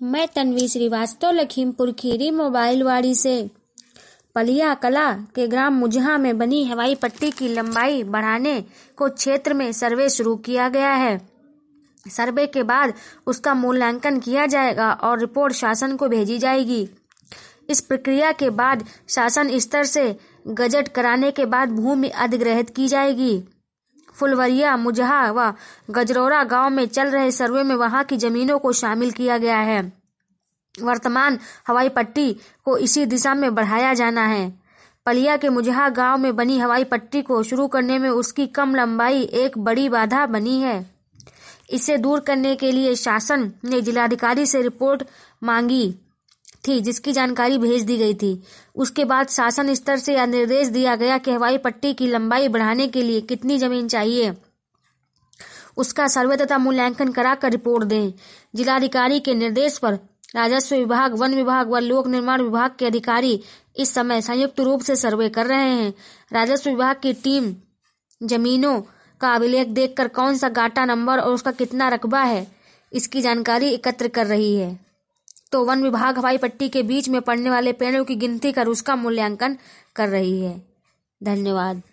मैं तन्वी श्रीवास्तव लखीमपुर खीरी मोबाइल वाड़ी से। पलिया कला के ग्राम मुजहा में बनी हवाई पट्टी की लंबाई बढ़ाने को क्षेत्र में सर्वे शुरू किया गया है। सर्वे के बाद उसका मूल्यांकन किया जाएगा और रिपोर्ट शासन को भेजी जाएगी। इस प्रक्रिया के बाद शासन स्तर से गजट कराने के बाद भूमि अधिग्रहित की जाएगी। फुलवरिया, मुजहा व गजरौरा गांव में चल रहे सर्वे में वहां की जमीनों को शामिल किया गया है। वर्तमान हवाई पट्टी को इसी दिशा में बढ़ाया जाना है। पलिया के मुजहा गांव में बनी हवाई पट्टी को शुरू करने में उसकी कम लंबाई एक बड़ी बाधा बनी है। इसे दूर करने के लिए शासन ने जिलाधिकारी से रिपोर्ट मांगी थी, जिसकी जानकारी भेज दी गई थी। उसके बाद शासन स्तर से यह निर्देश दिया गया कि हवाई पट्टी की लंबाई बढ़ाने के लिए कितनी जमीन चाहिए, उसका सर्वे तथा मूल्यांकन कराकर रिपोर्ट दें। जिलाधिकारी के निर्देश पर राजस्व विभाग, वन विभाग व लोक निर्माण विभाग के अधिकारी इस समय संयुक्त रूप से सर्वे कर रहे हैं। राजस्व विभाग की टीम जमीनों का अभिलेख देखकर कौन सा गाटा नंबर और उसका कितना रकबा है, इसकी जानकारी एकत्र कर रही है। तो वन विभाग हवाई पट्टी के बीच में पड़ने वाले पेड़ों की गिनती कर उसका मूल्यांकन कर रही है। धन्यवाद।